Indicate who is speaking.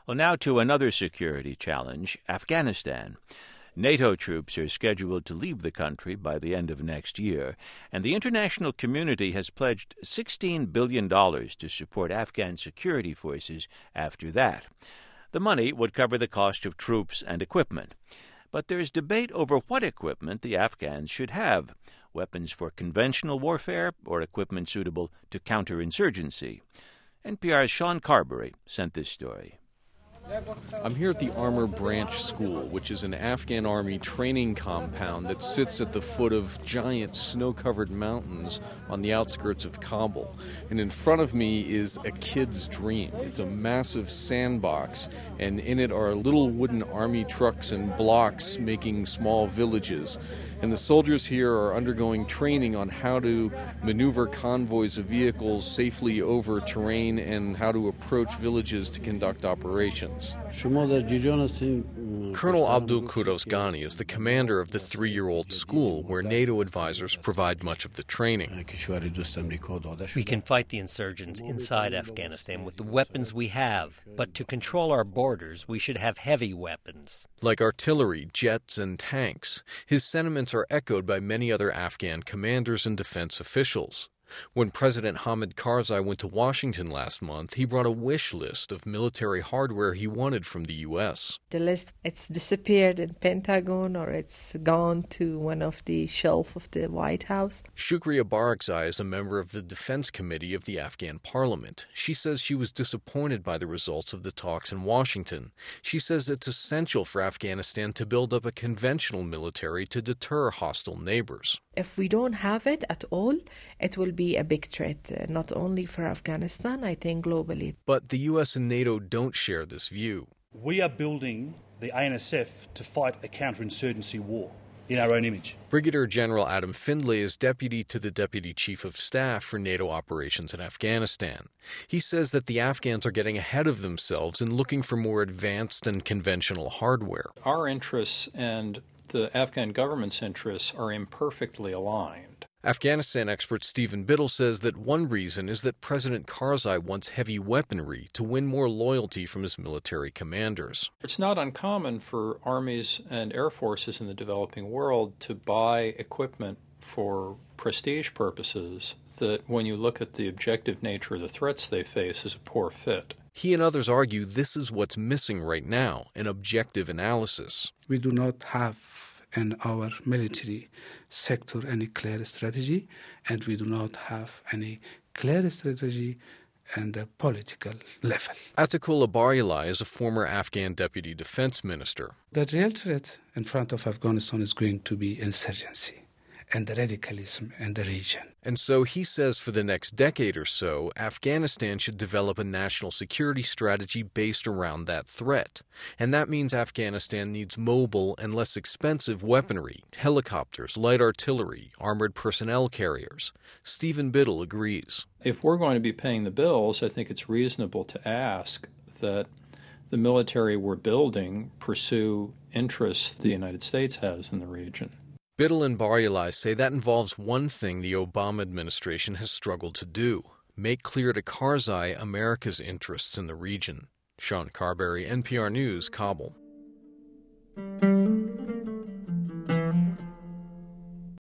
Speaker 1: Well, now to another security challenge, Afghanistan. NATO troops are scheduled to leave the country by the end of next year, and the international community has pledged $16 billion to support Afghan security forces after that. The money would cover the cost of troops and equipment. But there's debate over what equipment the Afghans should have, weapons for conventional warfare or equipment suitable to counterinsurgency. NPR's Sean Carberry sent this story.
Speaker 2: I'm here at the Armor Branch School, which is an Afghan Army training compound that sits at the foot of giant snow-covered mountains on the outskirts of Kabul. And in front of me is a kid's dream. It's a massive sandbox, and in it are little wooden army trucks and blocks making small villages. And the soldiers here are undergoing training on how to maneuver convoys of vehicles safely over terrain and how to approach villages to conduct operations. Colonel Abdul Kudos Ghani is the commander of the 3-year-old school where NATO advisors provide much of the training.
Speaker 3: We can fight the insurgents inside Afghanistan with the weapons we have, but to control our borders, we should have heavy weapons.
Speaker 2: Like artillery, jets, and tanks. His sentiments are echoed by many other Afghan commanders and defense officials. When President Hamid Karzai went to Washington last month, he brought a wish list of military hardware he wanted from the U.S.
Speaker 4: The list, it's disappeared in Pentagon or it's gone to one of the shelf of the White House.
Speaker 2: Shukriya Barakzai is a member of the Defense Committee of the Afghan Parliament. She says she was disappointed by the results of the talks in Washington. She says it's essential for Afghanistan to build up a conventional military to deter hostile neighbors.
Speaker 4: If we don't have it at all, it will be a big threat, not only for Afghanistan, I think globally.
Speaker 2: But the U.S. and NATO don't share this view.
Speaker 5: We are building the ANSF to fight a counterinsurgency war in our own image.
Speaker 2: Brigadier General Adam Findlay is deputy to the Deputy Chief of Staff for NATO operations in Afghanistan. He says that the Afghans are getting ahead of themselves and looking for more advanced and conventional hardware.
Speaker 6: Our interests and the Afghan government's interests are imperfectly aligned.
Speaker 2: Afghanistan expert Stephen Biddle says that one reason is that President Karzai wants heavy weaponry to win more loyalty from his military commanders.
Speaker 6: It's not uncommon for armies and air forces in the developing world to buy equipment for prestige purposes that, when you look at the objective nature of the threats they face, is a poor fit.
Speaker 2: He and others argue this is what's missing right now, an objective analysis.
Speaker 7: We do not have in our military sector any clear strategy, and we do not have any clear strategy at the political level.
Speaker 2: Atakul Abarilai is a former Afghan deputy defense minister.
Speaker 7: The real threat in front of Afghanistan is going to be insurgency and the radicalism in the region.
Speaker 2: And so he says for the next decade or so, Afghanistan should develop a national security strategy based around that threat. And that means Afghanistan needs mobile and less expensive weaponry, helicopters, light artillery, armored personnel carriers. Stephen Biddle agrees.
Speaker 6: If we're going to be paying the bills, I think it's reasonable to ask that the military we're building pursue interests the United States has in the region.
Speaker 2: Biddle and Barilai say that involves one thing the Obama administration has struggled to do, make clear to Karzai America's interests in the region. Sean Carberry, NPR News, Kabul.